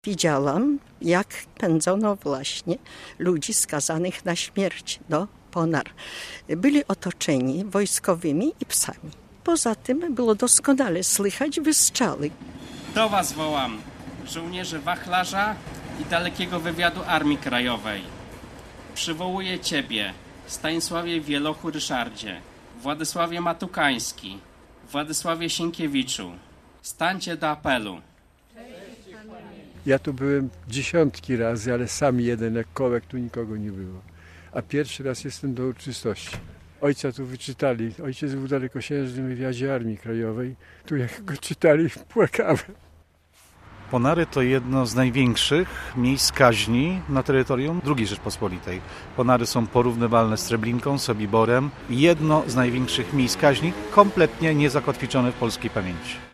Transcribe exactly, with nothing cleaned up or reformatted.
Widziałam, jak pędzono właśnie ludzi skazanych na śmierć do Ponar. Byli otoczeni wojskowymi i psami. Poza tym było doskonale słychać wystrzały. Do was wołam, żołnierzy wachlarza i dalekiego wywiadu Armii Krajowej. Przywołuję ciebie, Stanisławie Wielochu Ryszardzie, Władysławie Matukański, Władysławie Sienkiewiczu. Stańcie do apelu. Ja tu byłem dziesiątki razy, ale sam jeden jak kołek, tu nikogo nie było. A pierwszy raz jestem do uroczystości. Ojca tu wyczytali. Ojciec był w dalekosiężnym wywiadzie Armii Krajowej. Tu jak go czytali, płakałem. Ponary to jedno z największych miejsc kaźni na terytorium drugiej Rzeczpospolitej. Ponary są porównywalne z Treblinką, Sobiborem. Jedno z największych miejsc kaźni, kompletnie niezakotwiczone w polskiej pamięci.